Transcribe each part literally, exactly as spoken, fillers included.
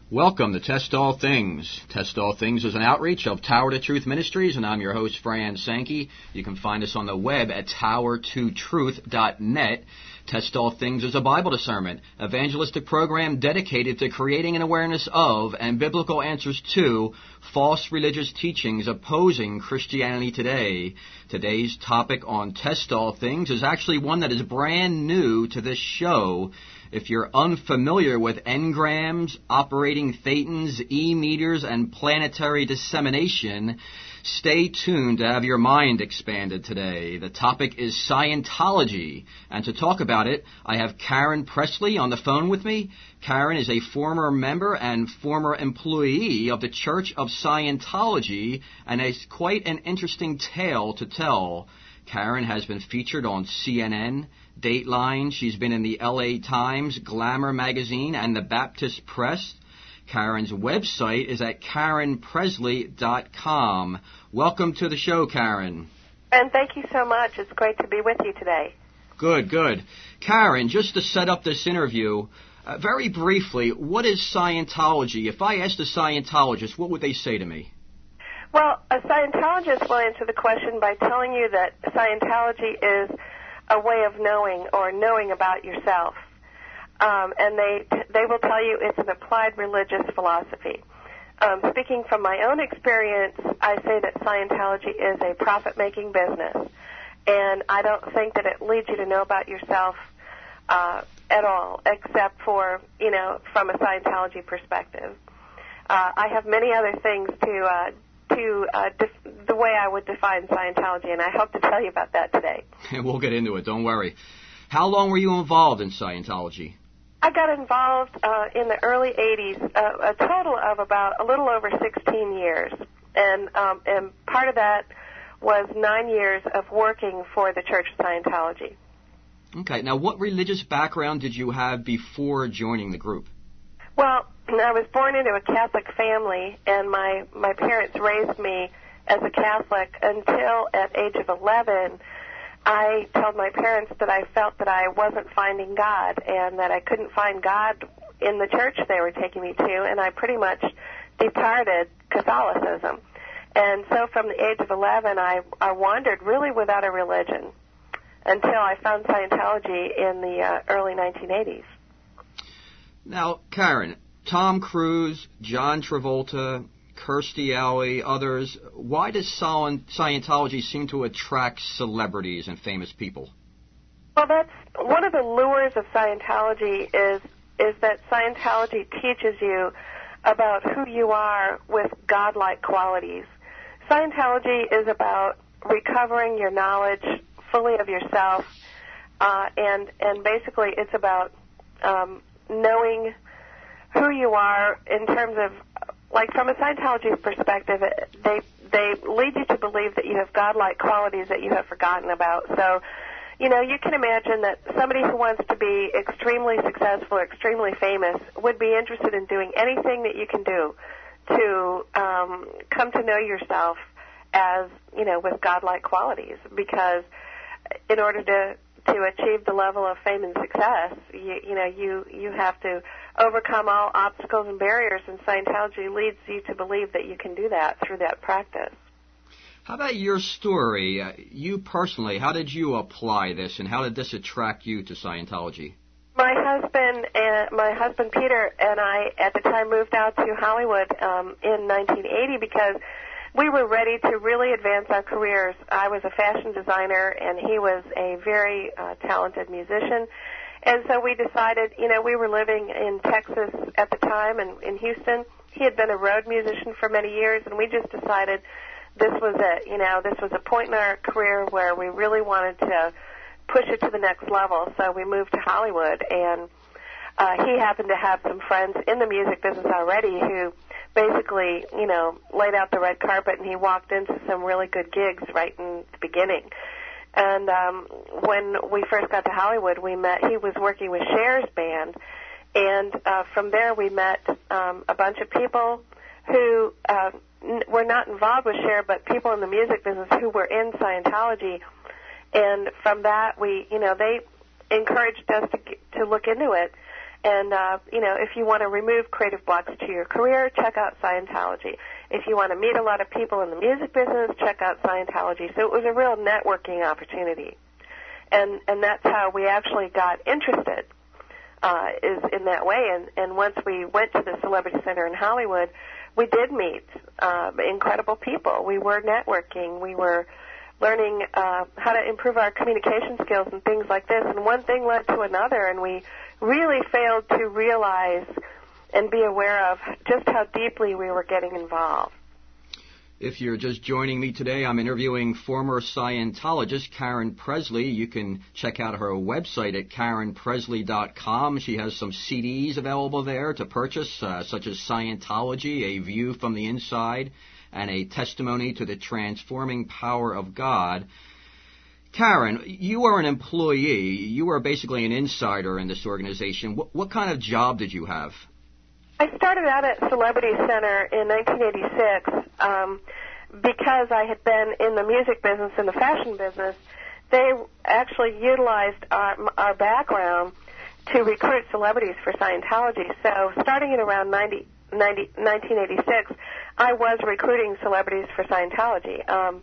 Welcome to Test All Things. Test All Things is an outreach of Tower to Truth Ministries, and I'm your host, Fran Sankey. You can find us on the web at tower to truth dot net. Test All Things is a Bible discernment, evangelistic program dedicated to creating an awareness of and biblical answers to false religious teachings opposing Christianity today. Today's topic on Test All Things is actually one that is brand new to this show. If you're unfamiliar with engrams, operating thetans, e-meters, and planetary dissemination, stay tuned to have your mind expanded today. The topic is Scientology. And to talk about it, I have Karen Pressley on the phone with me. Karen is a former member and former employee of the Church of Scientology and has quite an interesting tale to tell. Karen has been featured on C N N, Dateline. She's been in the L A Times, Glamour magazine, and the Baptist Press. Karen's website is at karen pressley dot com. Welcome to the show, Karen. And thank you so much. It's great to be with you today. Good, good. Karen, just to set up this interview, uh, very briefly, what is Scientology? If I asked a Scientologist, what would they say to me? Well, a Scientologist will answer the question by telling you that Scientology is a way of knowing or knowing about yourself. Um, and they they will tell you it's an applied religious philosophy. Um, speaking from my own experience, I say that Scientology is a profit-making business. And I don't think that it leads you to know about yourself uh, at all, except for, you know, from a Scientology perspective. Uh, I have many other things to... Uh, to uh, def- the way I would define Scientology, and I hope to tell you about that today. We'll get into it, don't worry. How long were you involved in Scientology? I got involved uh, in the early eighties, uh, a total of about a little over sixteen years, and, um, and part of that was nine years of working for the Church of Scientology. Okay, now what religious background did you have before joining the group? Well, I was born into a Catholic family, and my, my parents raised me as a Catholic until at age of eleven, I told my parents that I felt that I wasn't finding God and that I couldn't find God in the church they were taking me to, and I pretty much departed Catholicism. And so from the age of eleven, I, I wandered really without a religion until I found Scientology in the uh, early nineteen eighties. Now, Karen, Tom Cruise, John Travolta, Kirstie Alley, others, why does Scientology seem to attract celebrities and famous people? Well, that's one of the lures of Scientology is is that Scientology teaches you about who you are with godlike qualities. Scientology is about recovering your knowledge fully of yourself, uh, and and basically it's about um, knowing who you are in terms of, like from a Scientology perspective, they they lead you to believe that you have godlike qualities that you have forgotten about. So, you know, you can imagine that somebody who wants to be extremely successful or extremely famous would be interested in doing anything that you can do to um, come to know yourself as, you know, with godlike qualities, because in order to to achieve the level of fame and success, you, you know, you, you have to overcome all obstacles and barriers, and Scientology leads you to believe that you can do that through that practice. How about your story? Uh, you personally, how did you apply this, and how did this attract you to Scientology? My husband and my husband Peter and I at the time moved out to Hollywood um, in nineteen eighty because we were ready to really advance our careers. I was a fashion designer, and he was a very uh, talented musician. And so we decided, you know, we were living in Texas at the time and in Houston. He had been a road musician for many years, and we just decided this was it. You know, this was a point in our career where we really wanted to push it to the next level. So we moved to Hollywood, and uh, he happened to have some friends in the music business already who basically, you know, laid out the red carpet, and he walked into some really good gigs right in the beginning. And um, when we first got to Hollywood, we met, he was working with Cher's band, and uh, from there we met um, a bunch of people who uh, n- were not involved with Cher, but people in the music business who were in Scientology. And from that, we, you know, they encouraged us to, to look into it. And, uh, you know, if you want to remove creative blocks to your career, check out Scientology. If you want to meet a lot of people in the music business, check out Scientology. So it was a real networking opportunity. And, and that's how we actually got interested, uh, is in that way. And, and once we went to the Celebrity Center in Hollywood, we did meet uh, incredible people. We were networking. We were learning uh, how to improve our communication skills and things like this. And one thing led to another, and we really failed to realize and be aware of just how deeply we were getting involved. If you're just joining me today, I'm interviewing former Scientologist Karen Pressley. You can check out her website at karen pressley dot com. She has some C Ds available there to purchase, uh, such as Scientology, A View from the Inside, and A Testimony to the Transforming Power of God. Karen, you are an employee. You are basically an insider in this organization. What, what kind of job did you have? I started out at Celebrity Center in nineteen eighty-six um, because I had been in the music business and the fashion business. They actually utilized our, our background to recruit celebrities for Scientology. So starting in around ninety, ninety, nineteen eighty-six, I was recruiting celebrities for Scientology. Um,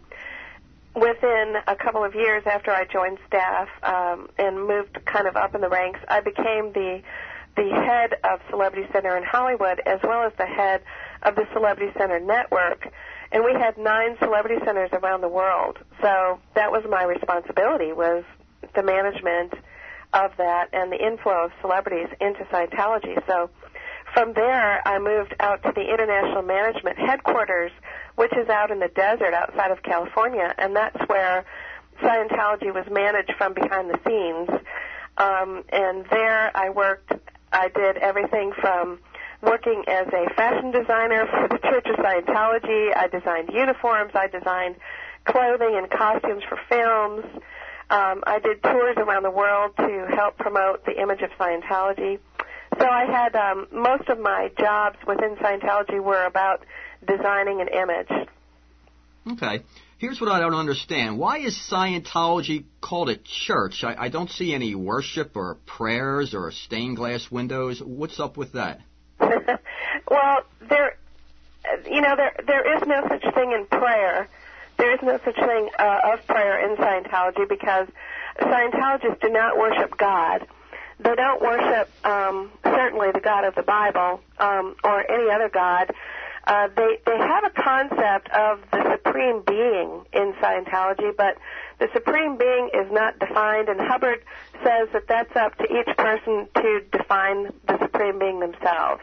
within a couple of years after I joined staff um, and moved kind of up in the ranks, I became the the head of Celebrity Center in Hollywood, as well as the head of the Celebrity Center Network. And we had nine celebrity centers around the world. So that was my responsibility, was the management of that and the inflow of celebrities into Scientology. So from there, I moved out to the International Management Headquarters, which is out in the desert outside of California, and that's where Scientology was managed from behind the scenes. Um, and there I worked I did everything from working as a fashion designer for the Church of Scientology. I designed uniforms. I designed clothing and costumes for films. Um, I did tours around the world to help promote the image of Scientology. So I had um, most of my jobs within Scientology were about designing an image. Okay. Here's what I don't understand. Why is Scientology called a church? I, I don't see any worship or prayers or stained glass windows. What's up with that? Well, there, you know, there there is no such thing in prayer. There is no such thing uh, of prayer in Scientology because Scientologists do not worship God. They don't worship um, certainly the God of the Bible um, or any other God. Uh, they, they have a concept of the Supreme Being in Scientology, but the Supreme Being is not defined, and Hubbard says that that's up to each person to define the Supreme Being themselves.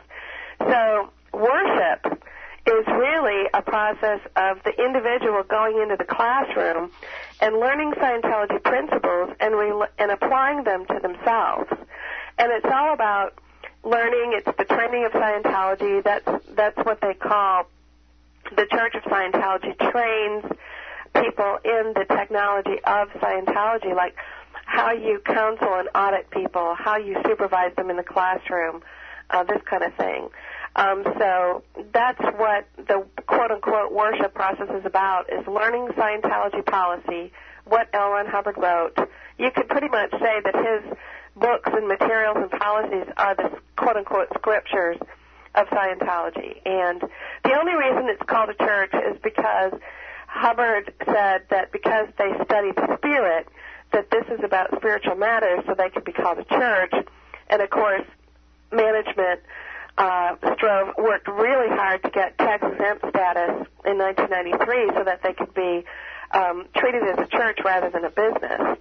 So worship is really a process of the individual going into the classroom and learning Scientology principles and, re- and applying them to themselves. And it's all about learning. It's the training of Scientology. That's that's what they call the Church of Scientology trains people in the technology of Scientology, like how you counsel and audit people, how you supervise them in the classroom, uh, this kind of thing. Um, so that's what the quote-unquote worship process is about, is learning Scientology policy, what L. Ron Hubbard wrote. You could pretty much say that his books and materials and policies are the quote-unquote scriptures of Scientology. And the only reason it's called a church is because Hubbard said that because they studied the Spirit, that this is about spiritual matters, so they could be called a church. And, of course, management uh, strove, worked really hard to get tax-exempt status in nineteen ninety-three so that they could be um, treated as a church rather than a business.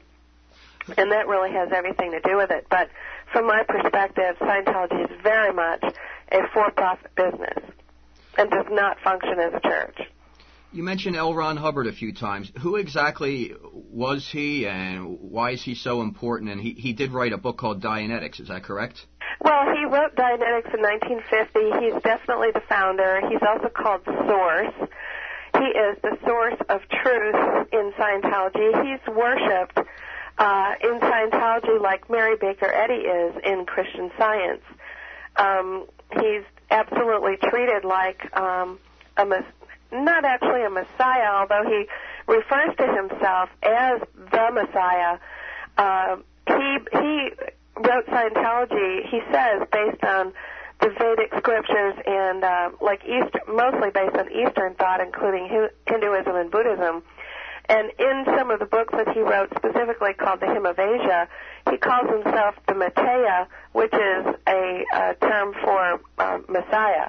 And that really has everything to do with it. But from my perspective, Scientology is very much a for-profit business and does not function as a church. You mentioned L. Ron Hubbard a few times. Who exactly was he, and why is he so important? And he, he did write a book called Dianetics, is that correct? Well, he wrote Dianetics in nineteen fifty. He's definitely the founder. He's also called the Source. He is the source of truth in Scientology. He's worshipped uh, in Scientology like Mary Baker Eddy is in Christian Science. Um, he's absolutely treated like um, a messiah. Not actually a Messiah, although he refers to himself as the Messiah. Uh, he he wrote Scientology, he says, based on the Vedic scriptures and uh, like East, mostly based on Eastern thought, including Hinduism and Buddhism. And in some of the books that he wrote, specifically called the Hymn of Asia, he calls himself the Maitreya, which is a, a term for uh, Messiah.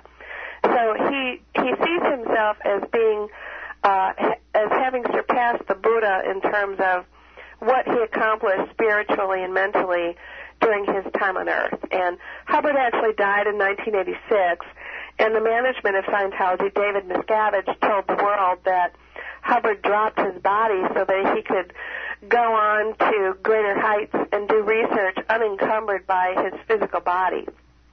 So he he sees himself as being uh, as having surpassed the Buddha in terms of what he accomplished spiritually and mentally during his time on Earth. And Hubbard actually died in nineteen eighty-six, and the management of Scientology, David Miscavige, told the world that Hubbard dropped his body so that he could go on to greater heights and do research unencumbered by his physical body.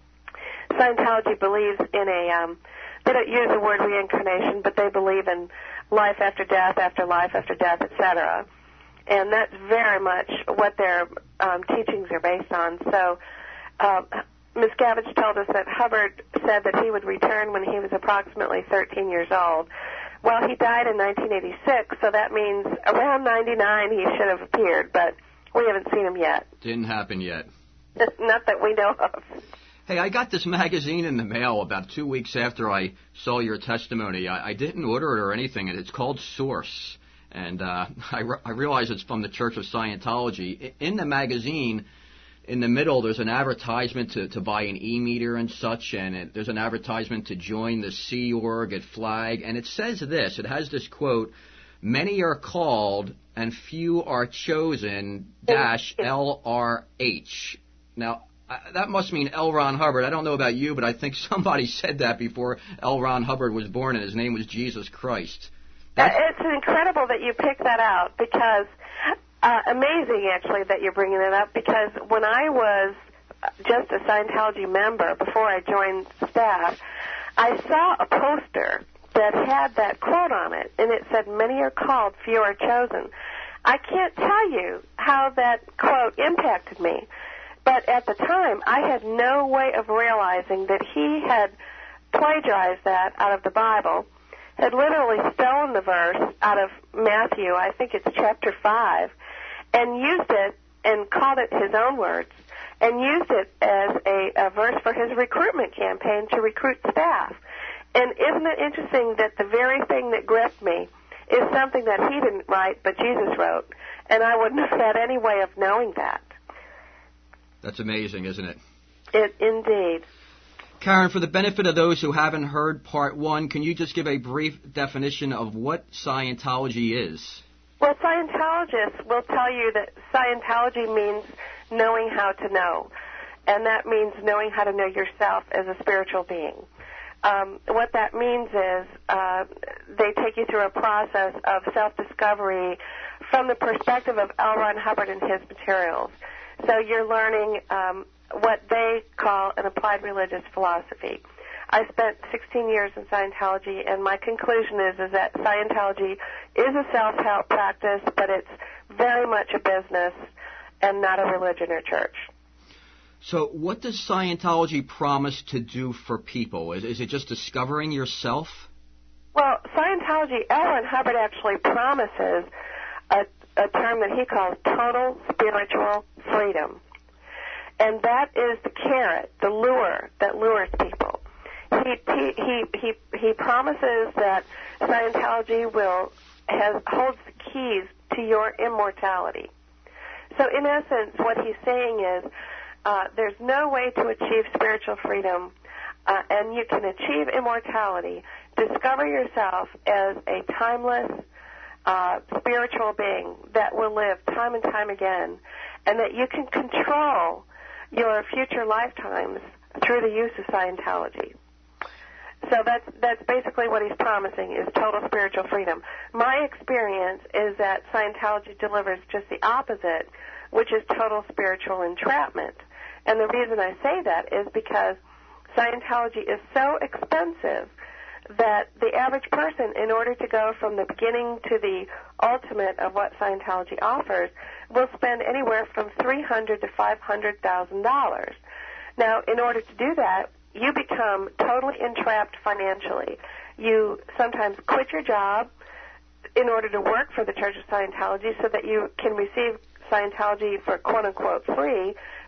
Scientology believes in a, um, they don't use the word reincarnation, but they believe in life after death, after life, after death, et cetera. And that's very much what their um, teachings are based on. So uh, Miscavige told us that Hubbard said that he would return when he was approximately thirteen years old. Well, he died in nineteen eighty-six, so that means around ninety-nine he should have appeared, but we haven't seen him yet. Didn't happen yet. Not that we know of. Hey, I got this magazine in the mail about two weeks after I saw your testimony. I, I didn't order it or anything, and it's called Source. And uh, I, re- I realize it's from the Church of Scientology. In the magazine, in the middle, there's an advertisement to, to buy an e-meter and such, and it, there's an advertisement to join the Sea Org at Flag. And it says this, it has this quote, "Many are called and few are chosen, dash L R H." Now, I, that must mean L. Ron Hubbard. I don't know about you, but I think somebody said that before L. Ron Hubbard was born, and his name was Jesus Christ. That's... It's incredible that you picked that out, because uh, amazing, actually, that you're bringing it up, because when I was just a Scientology member before I joined staff, I saw a poster that had that quote on it, and it said, "Many are called, few are chosen." I can't tell you how that quote impacted me, but at the time, I had no way of realizing that he had plagiarized that out of the Bible, had literally stolen the verse out of Matthew, I think it's chapter five, and used it and called it his own words, and used it as a, a verse for his recruitment campaign to recruit staff. And isn't it interesting that the very thing that gripped me is something that he didn't write, but Jesus wrote, and I wouldn't have had any way of knowing that. That's amazing, isn't it? It indeed. Karen, for the benefit of those who haven't heard part one, can you just give a brief definition of what Scientology is? Well, Scientologists will tell you that Scientology means knowing how to know, and that means knowing how to know yourself as a spiritual being. Um, what that means is uh, they take you through a process of self-discovery from the perspective of L. Ron Hubbard and his materials. So you're learning um, what they call an applied religious philosophy. I spent sixteen years in Scientology, and my conclusion is, is that Scientology is a self-help practice, but it's very much a business and not a religion or church. So what does Scientology promise to do for people? Is, is it just discovering yourself? Well, Scientology, L. Ron Hubbard actually promises a, a term that he calls total spiritual freedom. And that is the carrot, the lure that lures people. He he he he, he promises that Scientology will has holds the keys to your immortality. So in essence, what he's saying is uh, there's no way to achieve spiritual freedom, uh, and you can achieve immortality. Discover yourself as a timeless uh, spiritual being that will live time and time again, and that you can control your future lifetimes through the use of Scientology. So that's that's basically what he's promising, is total spiritual freedom. My experience is that Scientology delivers just the opposite, which is total spiritual entrapment. And the reason I say that is because Scientology is so expensive that the average person, in order to go from the beginning to the ultimate of what Scientology offers, will spend anywhere from three hundred thousand to five hundred thousand dollars. Now, in order to do that, you become totally entrapped financially. You sometimes quit your job in order to work for the Church of Scientology so that you can receive Scientology for quote-unquote free,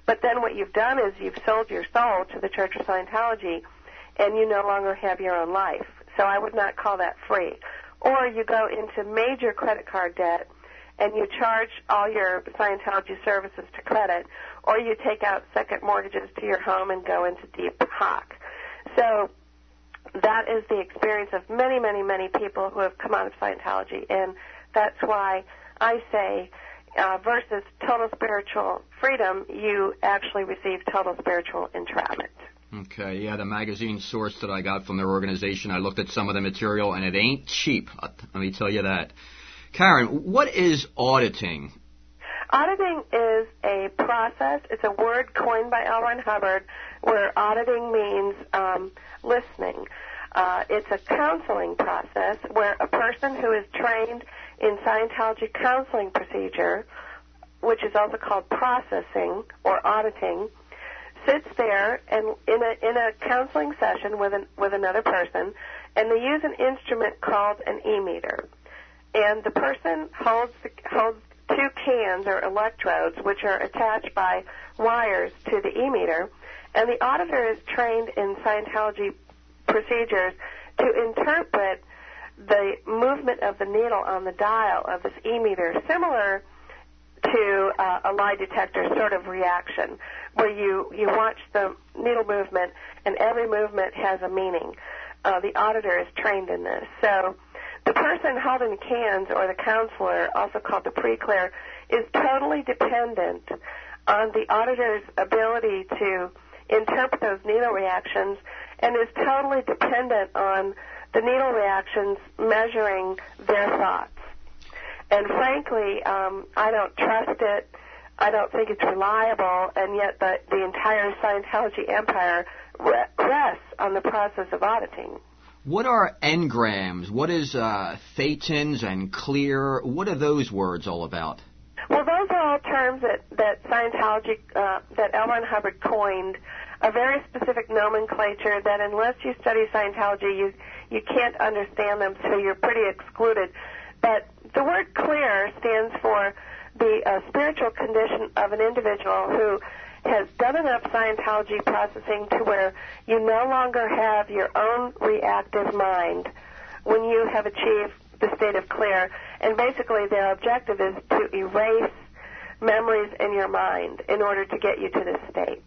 But then what you've done is you've sold your soul to the Church of Scientology, and you no longer have your own life. So I would not call that free. Or you go into major credit card debt, and you charge all your Scientology services to credit, or you take out second mortgages to your home and go into deep hock. So that is the experience of many, many, many people who have come out of Scientology, and that's why I say uh, versus total spiritual freedom, you actually receive total spiritual entrapment. Okay, yeah, the magazine source that I got from their organization, I looked at some of the material, and it ain't cheap. Let me tell you that. Karen, what is auditing? Auditing is a process. It's a word coined by L. Ron Hubbard, where auditing means um, listening. Uh, it's a counseling process where a person who is trained in Scientology counseling procedure, which is also called processing or auditing, sits there and in a in a counseling session with an, with another person, and they use an instrument called an e-meter. And the person holds the, holds two cans or electrodes, which are attached by wires to the e-meter, and the auditor is trained in Scientology procedures to interpret the movement of the needle on the dial of this e-meter, similar to uh, a lie detector sort of reaction, where you, you watch the needle movement, and every movement has a meaning. Uh, the auditor is trained in this. So the person holding the cans, or the counselor, also called the pre-clear, is totally dependent on the auditor's ability to interpret those needle reactions, and is totally dependent on the needle reactions measuring their thoughts. And frankly, um, I don't trust it. I don't think it's reliable, and yet the, the entire Scientology empire re- rests on the process of auditing. What are engrams? What is uh, thetans and clear? What are those words all about? Well, those are all terms that, that Scientology, uh, that L. Ron Hubbard coined, a very specific nomenclature that unless you study Scientology, you, you can't understand them, so you're pretty excluded. But the word clear stands for the uh, spiritual condition of an individual who has done enough Scientology processing to where you no longer have your own reactive mind when you have achieved the state of clear. And basically their objective is to erase memories in your mind in order to get you to this state.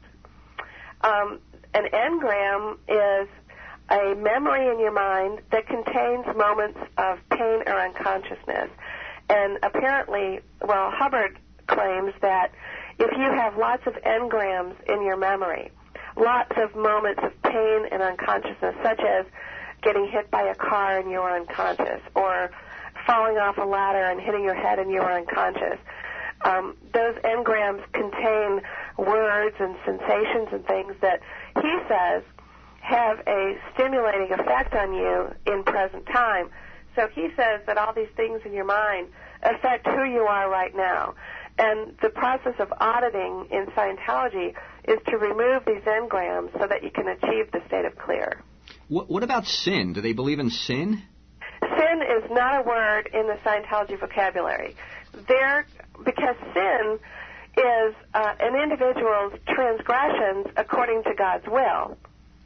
Um, an engram is a memory in your mind that contains moments of pain or unconsciousness. And apparently, well, Hubbard claims that if you have lots of engrams in your memory, lots of moments of pain and unconsciousness, such as getting hit by a car and you are unconscious, or falling off a ladder and hitting your head and you are unconscious, um, those engrams contain words and sensations and things that he says have a stimulating effect on you in present time. So he says that all these things in your mind affect who you are right now. And the process of auditing in Scientology is to remove these engrams so that you can achieve the state of clear. What, what about sin? Do they believe in sin? Sin is not a word in the Scientology vocabulary. There, because sin is uh, an individual's transgressions according to God's will.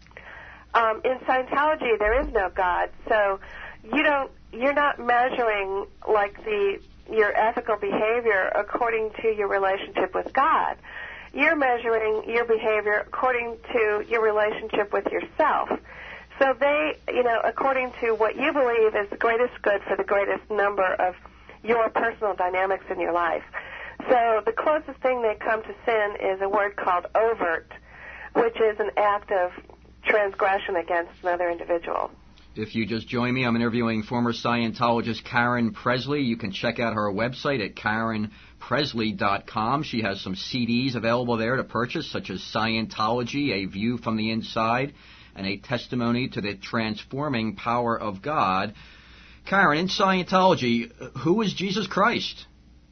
Um, in Scientology, there is no God, so you don't. You're not measuring like the your ethical behavior according to your relationship with God. You're measuring your behavior according to your relationship with yourself. So they, you know, according to what you believe is the greatest good for the greatest number of your personal dynamics in your life. So the closest thing they come to sin is a word called overt, which is an act of transgression against another individual. If you just join me, I'm interviewing former Scientologist Karen Pressley. You can check out her website at karen presley dot com. She has some C Ds available there to purchase, such as Scientology, A View from the Inside, and A Testimony to the Transforming Power of God. Karen, in Scientology, who is Jesus Christ?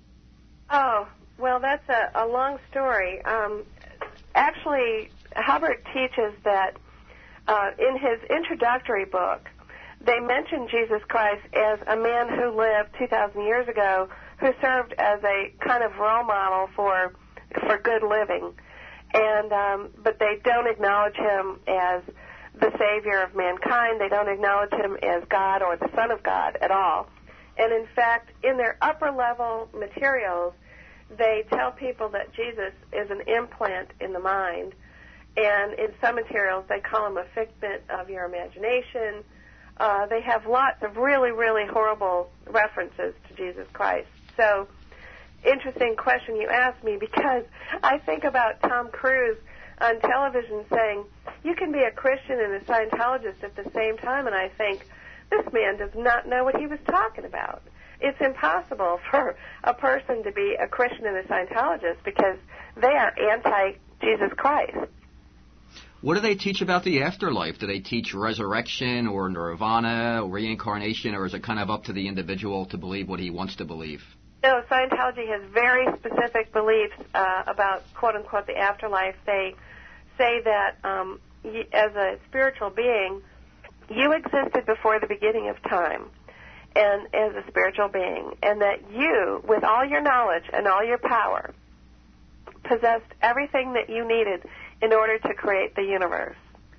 Oh, well, that's a, a long story. Um, actually, Hubbard teaches that uh, in his introductory book, they mention Jesus Christ as a man who lived two thousand years ago, who served as a kind of role model for for good living. and um, but they don't acknowledge him as the Savior of mankind. They don't acknowledge him as God or the Son of God at all. And in fact, in their upper-level materials, they tell people that Jesus is an implant in the mind. And in some materials, they call him a figment of your imagination. Uh, they have lots of really, really horrible references to Jesus Christ. So, interesting question you asked me, because I think about Tom Cruise on television saying, you can be a Christian and a Scientologist at the same time, and I think, this man does not know what he was talking about. It's impossible for a person to be a Christian and a Scientologist because they are anti-Jesus Christ. What do they teach about the afterlife? Do they teach resurrection or nirvana or reincarnation, or is it kind of up to the individual to believe what he wants to believe? No, Scientology has very specific beliefs uh, about, quote-unquote, the afterlife. They say that um, y- as a spiritual being, you existed before the beginning of time and as a spiritual being, and that you, with all your knowledge and all your power, possessed everything that you needed in order to create the universe.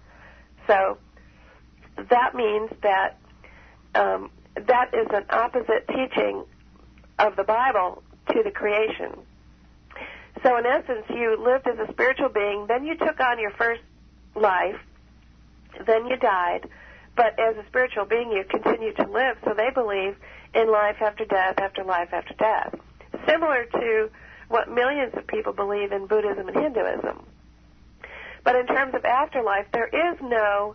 So that means that um, that is an opposite teaching of the Bible to the creation. So in essence, you lived as a spiritual being, then you took on your first life, then you died, but as a spiritual being, you continue to live. So they believe in life after death, after life after death, similar to what millions of people believe in Buddhism and Hinduism. But in terms of afterlife, there is no,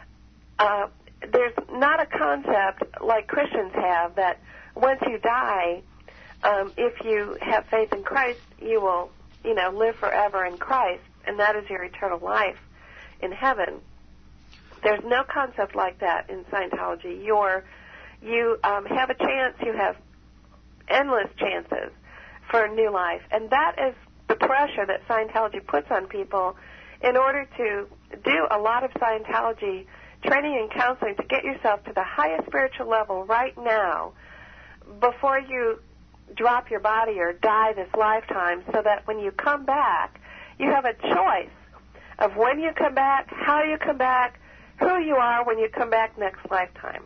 uh, there's not a concept like Christians have that once you die, um, if you have faith in Christ, you will, you know, live forever in Christ, and that is your eternal life in heaven. There's no concept like that in Scientology. You're, you um, have a chance, you have endless chances for a new life. And that is the pressure that Scientology puts on people in order to do a lot of Scientology training and counseling to get yourself to the highest spiritual level right now before you drop your body or die this lifetime, so that when you come back, you have a choice of when you come back, how you come back, who you are when you come back next lifetime.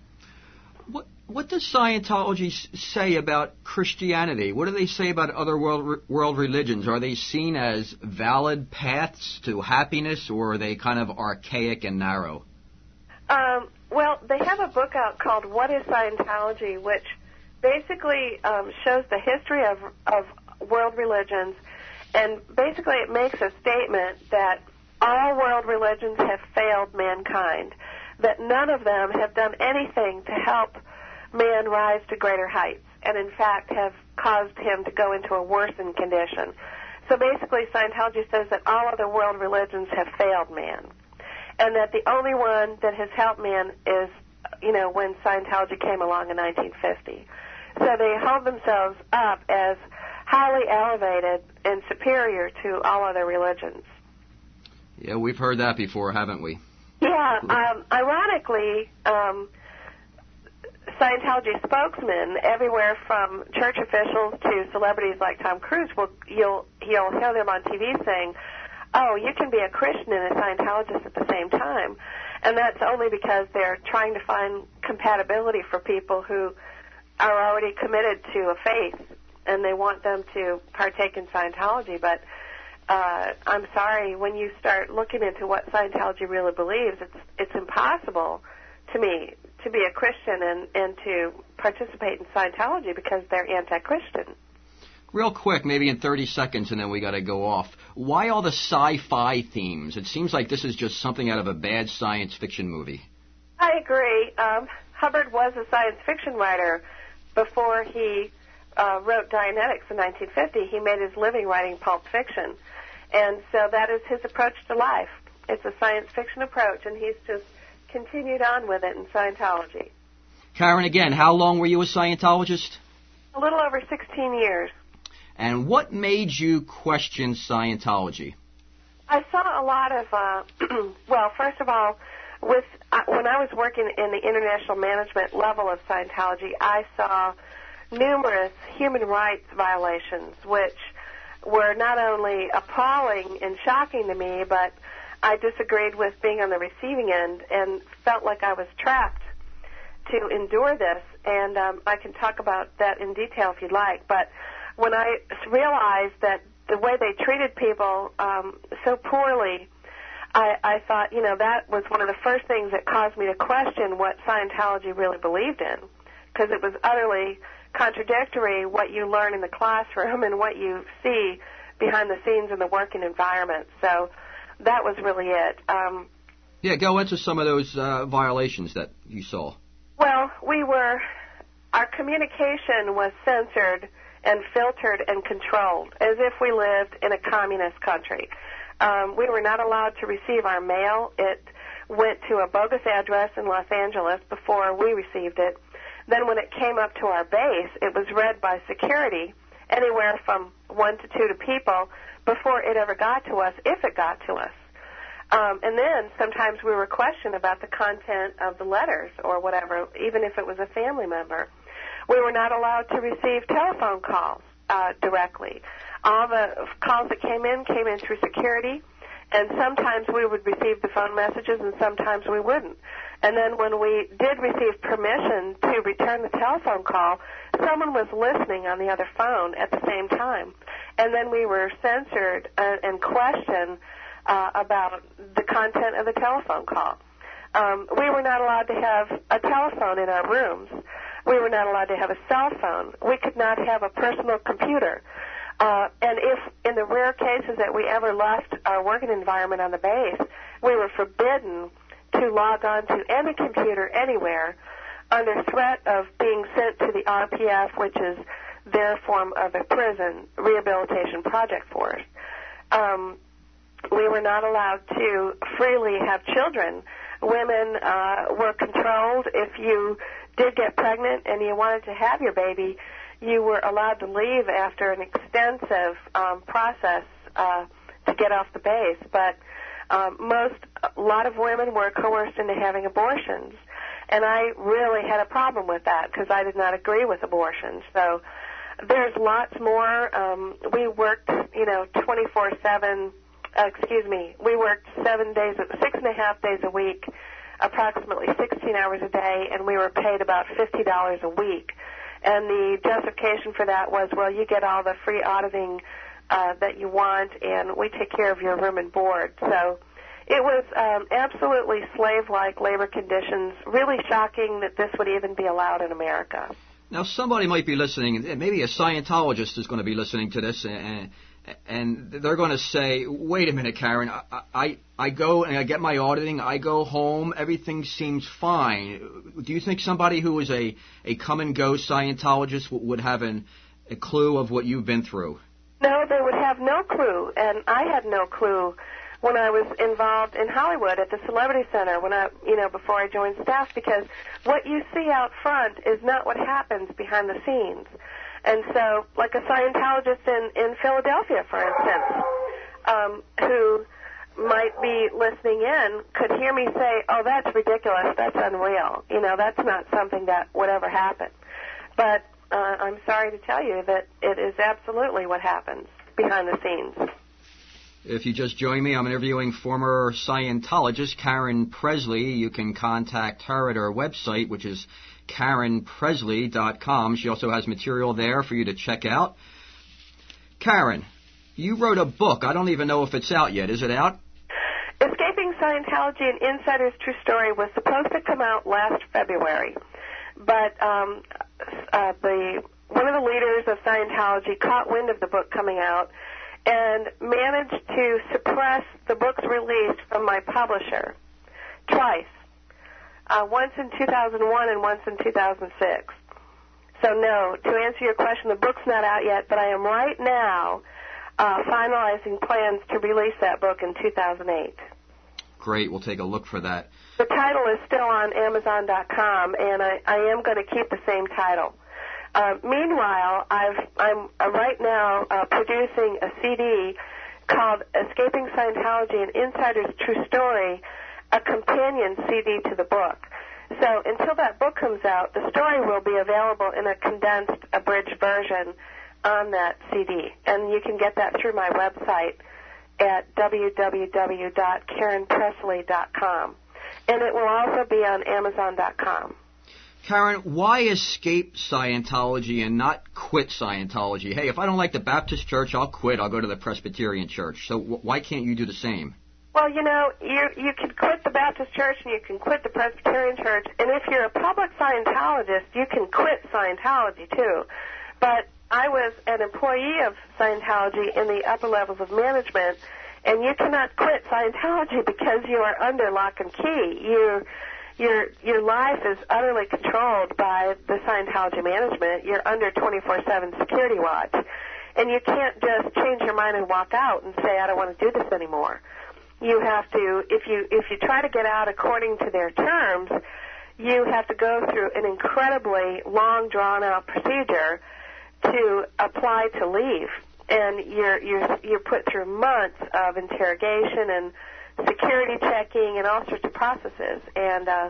What what does Scientology say about Christianity? What do they say about other world world religions? Are they seen as valid paths to happiness, or are they kind of archaic and narrow? Um, well, they have a book out called What is Scientology, which basically um, shows the history of, of world religions, and basically it makes a statement that all world religions have failed mankind, that none of them have done anything to help man rise to greater heights, and in fact have caused him to go into a worsened condition. So basically Scientology says that all other world religions have failed man, and that the only one that has helped man is, you know, when Scientology came along in nineteen fifty. So they hold themselves up as highly elevated and superior to all other religions. Yeah, we've heard that before, haven't we? Yeah, um, ironically, um, Scientology spokesmen everywhere from church officials to celebrities like Tom Cruise, will you'll you'll hear them on T V saying, "Oh, you can be a Christian and a Scientologist at the same time," and that's only because they're trying to find compatibility for people who are already committed to a faith, and they want them to partake in Scientology. But uh, I'm sorry, when you start looking into what Scientology really believes, it's it's impossible to me to be a Christian and, and to participate in Scientology because they're anti-Christian. Real quick, maybe in thirty seconds, and then we got to go off. Why all the sci-fi themes? It seems like this is just something out of a bad science fiction movie. I agree. Um, Hubbard was a science fiction writer before he uh, wrote Dianetics in nineteen fifty. He made his living writing pulp fiction. And so that is his approach to life. It's a science fiction approach, and he's just continued on with it in Scientology. Karen, again, how long were you a Scientologist? A little over sixteen years. And what made you question Scientology? I saw a lot of, uh, well, first of all, with uh, when I was working in the international management level of Scientology, I saw numerous human rights violations, which were not only appalling and shocking to me, but I disagreed with being on the receiving end and felt like I was trapped to endure this. And um, I can talk about that in detail if you'd like. But when I realized that the way they treated people um, so poorly, I, I thought, you know, that was one of the first things that caused me to question what Scientology really believed in, because it was utterly contradictory what you learn in the classroom and what you see behind the scenes in the working environment. So that was really it. Um, yeah, go into some of those uh, violations that you saw. Well, we were, our communication was censored and filtered and controlled as if we lived in a communist country. Um, we were not allowed to receive our mail. It went to a bogus address in Los Angeles before we received it. Then when it came up to our base, it was read by security, anywhere from one to two to people, before it ever got to us, if it got to us. Um, and then sometimes we were questioned about the content of the letters or whatever, even if it was a family member. We were not allowed to receive telephone calls uh, directly. All the calls that came in came in through security, and sometimes we would receive the phone messages and sometimes we wouldn't. And then when we did receive permission to return the telephone call, someone was listening on the other phone at the same time. And then we were censored uh, and questioned uh, about the content of the telephone call. Um, we were not allowed to have a telephone in our rooms. We were not allowed to have a cell phone. We could not have a personal computer. Uh, and if, in the rare cases that we ever left our working environment on the base, we were forbidden to log on to any computer anywhere under threat of being sent to the R P F, which is their form of a prison rehabilitation project force. Um, we were not allowed to freely have children. Women uh, were controlled. If you did get pregnant and you wanted to have your baby, you were allowed to leave after an extensive um, process uh, to get off the base. But um, most, a lot of women were coerced into having abortions. And I really had a problem with that because I did not agree with abortions. So there's lots more. Um, we worked, you know, twenty-four seven, uh, excuse me, we worked seven days, six and a half days a week, approximately sixteen hours a day, and we were paid about fifty dollars a week. And the justification for that was, well, you get all the free auditing uh, that you want, and we take care of your room and board. So it was um, absolutely slave-like labor conditions, really shocking that this would even be allowed in America. Now, somebody might be listening, maybe a Scientologist is going to be listening to this, and, and they're going to say, wait a minute, Karen, I, I, I go and I get my auditing, I go home, everything seems fine. Do you think somebody who is a, a come-and-go Scientologist would have an, a clue of what you've been through? No, they would have no clue, and I had no clue when I was involved in Hollywood at the Celebrity Center, when I, you know, before I joined staff, because what you see out front is not what happens behind the scenes. And so, like a Scientologist in, in Philadelphia, for instance, um, who might be listening in, could hear me say, oh, that's ridiculous, that's unreal. You know, that's not something that would ever happen. But uh, I'm sorry to tell you that it is absolutely what happens behind the scenes. If you just joined me, I'm interviewing former Scientologist Karen Pressley. You can contact her at her website, which is Karen Pressley dot com. She also has material there for you to check out. Karen, you wrote a book. I don't even know if it's out yet. Is it out? Escaping Scientology, an Insider's True Story was supposed to come out last February. But um, uh, the one of the leaders of Scientology caught wind of the book coming out and managed to suppress the book's release from my publisher twice, uh, once in two thousand one and once in two thousand six. So no, to answer your question, the book's not out yet, but I am right now uh, finalizing plans to release that book in two thousand eight. Great, we'll take a look for that. The title is still on Amazon dot com, and I, I am going to keep the same title. Uh, meanwhile, I've, I'm uh, right now uh, producing a C D called Escaping Scientology, an Insider's True Story, a companion C D to the book. So until that book comes out, the story will be available in a condensed, abridged version on that C D, and you can get that through my website at w w w dot karen presley dot com, and it will also be on amazon dot com. Karen, why escape Scientology and not quit Scientology? Hey, if I don't like the Baptist church, I'll quit. I'll go to the Presbyterian church. So w- why can't you do the same? Well, you know, you you can quit the Baptist church and you can quit the Presbyterian church, and if you're a public Scientologist, you can quit Scientology too. But I was an employee of Scientology in the upper levels of management, and you cannot quit Scientology because you are under lock and key. You Your your life is utterly controlled by the Scientology management. You're under twenty-four seven security watch. And you can't just change your mind and walk out and say, I don't want to do this anymore. You have to, if you if you try to get out according to their terms, you have to go through an incredibly long, drawn-out procedure to apply to leave. And you're you're you're put through months of interrogation and security checking and all sorts of processes, and uh,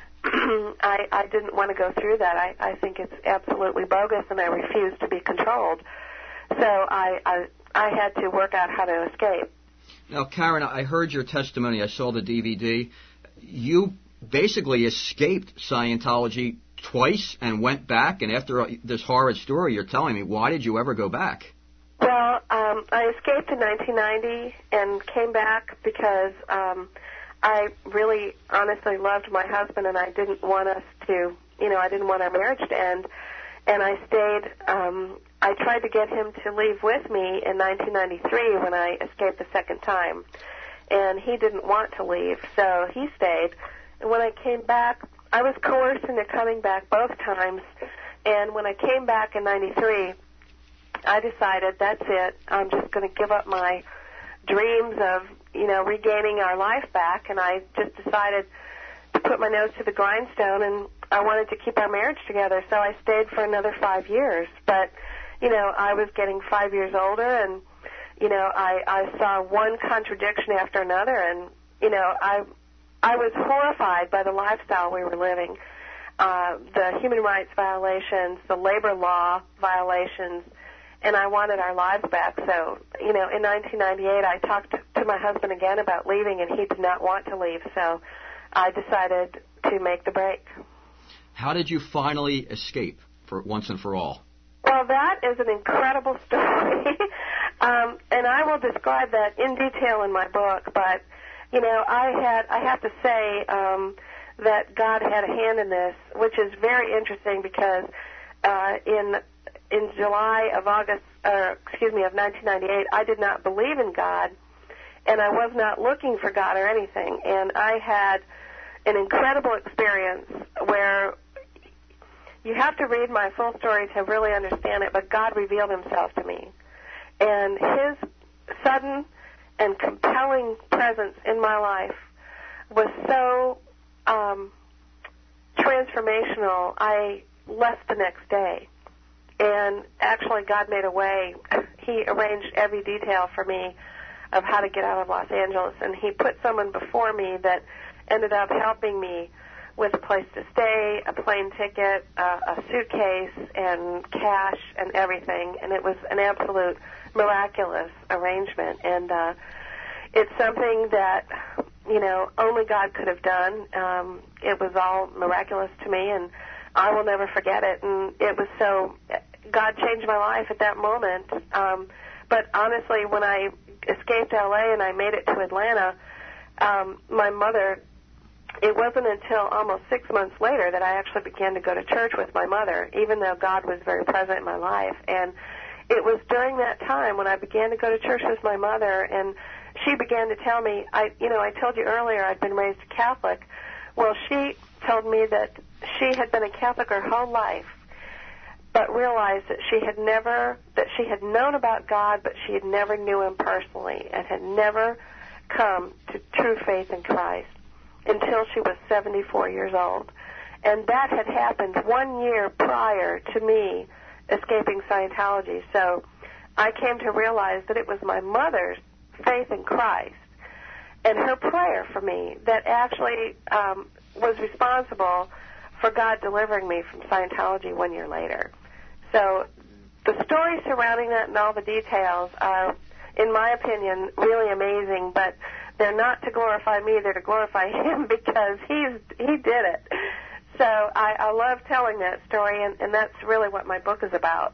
I, I didn't want to go through that. I, I think it's absolutely bogus, and I refuse to be controlled. So I, I I had to work out how to escape. Now, Karen, I heard your testimony. I saw the D V D. You basically escaped Scientology twice and went back, and after this horrid story you're telling me, why did you ever go back? Well, um, I escaped in nineteen ninety and came back because um, I really honestly loved my husband, and I didn't want us to, you know, I didn't want our marriage to end. And I stayed, um, I tried to get him to leave with me in nineteen ninety-three when I escaped the second time. And he didn't want to leave, so he stayed. And when I came back, I was coerced into coming back both times. And when I came back in ninety-three, I decided, that's it, I'm just going to give up my dreams of, you know, regaining our life back, and I just decided to put my nose to the grindstone, and I wanted to keep our marriage together, so I stayed for another five years. But, you know, I was getting five years older, and, you know, I, I saw one contradiction after another, and, you know, I, I was horrified by the lifestyle we were living, uh, the human rights violations, the labor law violations, and I wanted our lives back. So, you know, in nineteen ninety-eight, I talked to my husband again about leaving, and he did not want to leave. So I decided to make the break. How did you finally escape for once and for all? Well, that is an incredible story. um, and I will describe that in detail in my book. But, you know, I had, I have to say um, that God had a hand in this, which is very interesting because uh, in in July of August, uh, excuse me, of nineteen ninety-eight, I did not believe in God, and I was not looking for God or anything. And I had an incredible experience where you have to read my full story to really understand it, but God revealed himself to me. And his sudden and compelling presence in my life was so um, transformational, I left the next day. And actually, God made a way. He arranged every detail for me of how to get out of Los Angeles, and he put someone before me that ended up helping me with a place to stay, a plane ticket, uh, a suitcase, and cash and everything. And it was an absolute miraculous arrangement. And uh, it's something that, you know, only God could have done. Um, it was all miraculous to me, and I will never forget it. And it was so, God changed my life at that moment. Um, but honestly, when I escaped L A and I made it to Atlanta, um, my mother, it wasn't until almost six months later that I actually began to go to church with my mother, even though God was very present in my life. And it was during that time when I began to go to church with my mother, and she began to tell me, I, you know, I told you earlier I'd been raised Catholic. Well, she told me that she had been a Catholic her whole life, but realized that she had never, that she had known about God, but she had never knew him personally and had never come to true faith in Christ until she was seventy-four years old. And that had happened one year prior to me escaping Scientology. So I came to realize that it was my mother's faith in Christ and her prayer for me that actually um, was responsible for God delivering me from Scientology one year later. So the story surrounding that and all the details are, in my opinion, really amazing, but they're not to glorify me, they're to glorify him because he's he did it. So I, I love telling that story, and, and that's really what my book is about.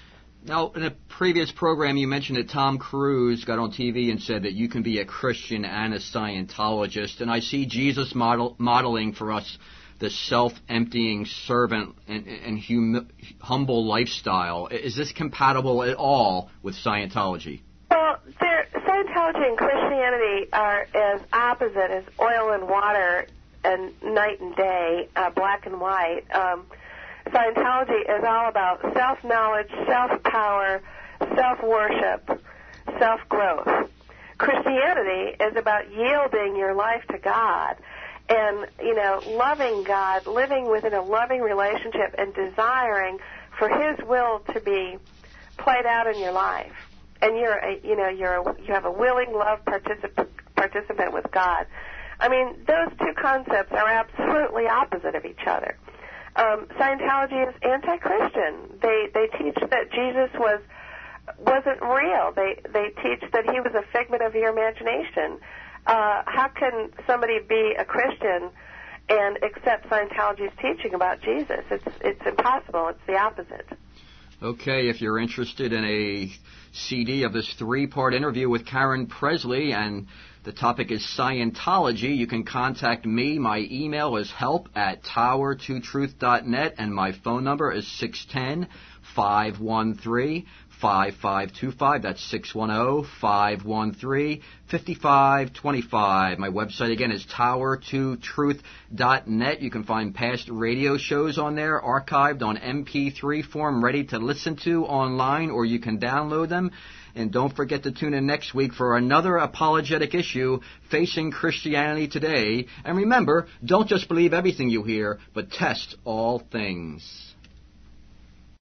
Now, in a previous program, you mentioned that Tom Cruise got on T V and said that you can be a Christian and a Scientologist, and I see Jesus model, modeling for us the self-emptying servant and, and hum, humble lifestyle. Is this compatible at all with Scientology? Well, there, Scientology and Christianity are as opposite as oil and water and night and day, uh, black and white. Um, Scientology is all about self-knowledge, self-power, self-worship, self-growth. Christianity is about yielding your life to God and, you know, loving God, living within a loving relationship and desiring for His will to be played out in your life. And you're, a, you know, you're a, you have a willing, love particip- participant with God. I mean, those two concepts are absolutely opposite of each other. Um, Scientology is anti-Christian. They they teach that Jesus was wasn't real. They they teach that he was a figment of your imagination. Uh, how can somebody be a Christian and accept Scientology's teaching about Jesus? It's it's impossible. It's the opposite. Okay, if you're interested in a C D of this three-part interview with Karen Pressley, and the topic is Scientology, you can contact me. My email is help at tower two truth dot net, and my phone number is six one zero, five one three, five five two five. That's six one zero, five one three, five five two five. My website, again, is tower two truth dot net. You can find past radio shows on there, archived on M P three form, ready to listen to online, or you can download them. And don't forget to tune in next week for another apologetic issue facing Christianity today. And remember, don't just believe everything you hear, but test all things.